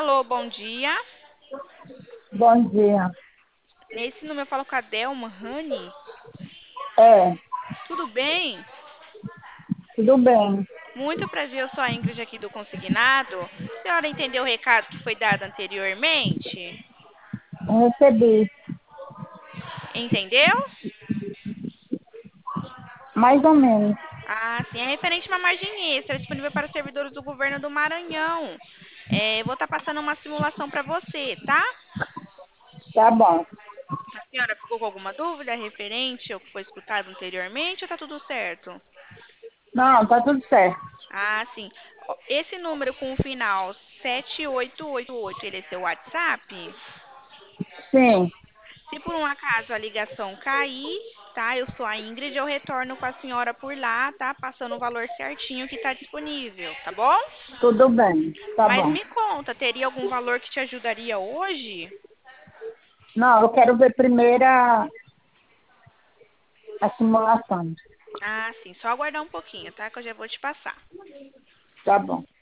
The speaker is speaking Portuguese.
Alô, bom dia. Bom dia. Nesse número eu falo com a Delma Rani. É, Tudo bem? tudo bem. Muito prazer, eu sou a Ingrid aqui do Consignado. A senhora entendeu o recado que foi dado anteriormente? Eu recebi Entendeu? mais ou menos. Ah, sim. É referente a uma margem extra disponível para os servidores do governo do Maranhão. Eu vou estar passando uma simulação para você, tá? Tá bom. A senhora ficou com alguma dúvida referente ao que foi escutado anteriormente ou tá tudo certo? Não, tá tudo certo. Ah, sim. Ó, esse número com o final 7888, ele é seu WhatsApp? Sim, Se por um acaso a ligação cair, tá? Eu sou a Ingrid, eu retorno com a senhora por lá, tá? Passando o valor certinho que está disponível, tá bom? tudo bem. Tá Mas bom. me conta, teria algum valor que te ajudaria hoje? Não, eu quero ver primeiro a simulação. Ah, sim. Só aguardar um pouquinho, tá? Que eu já vou te passar. Tá bom.